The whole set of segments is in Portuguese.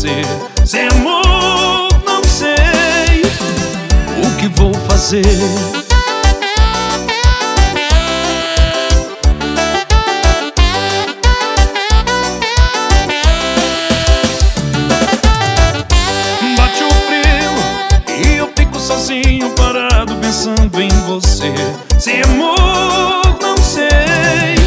você. Sem amor não sei o que vou fazer. Bate o frio e eu fico sozinho, parado pensando em você. Sem amor não sei.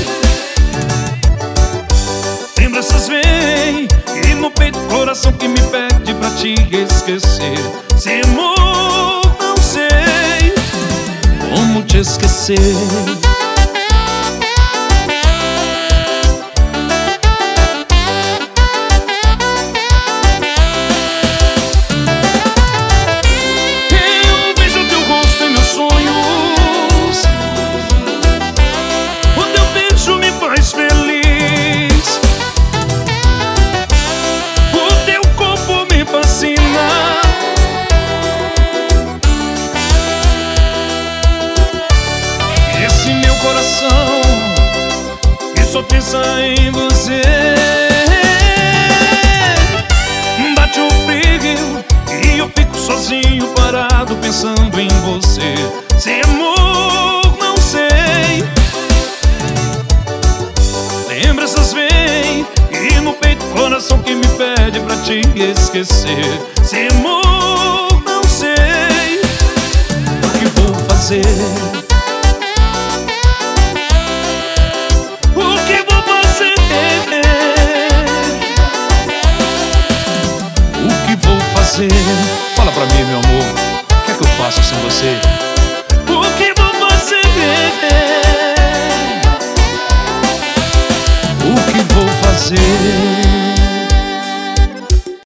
Lembranças vêm e no peito o coração que me pede pra te esquecer. Sem amor não sei como te esquecer. Coração que só pensa em você. Bate o frio e eu fico sozinho, parado pensando em você. Sem amor não sei. Lembranças vêm e no peito o coração que me pede pra te esquecer. Sem amor não sei o que vou fazer. Fala pra mim, meu amor, o que é que eu faço sem você?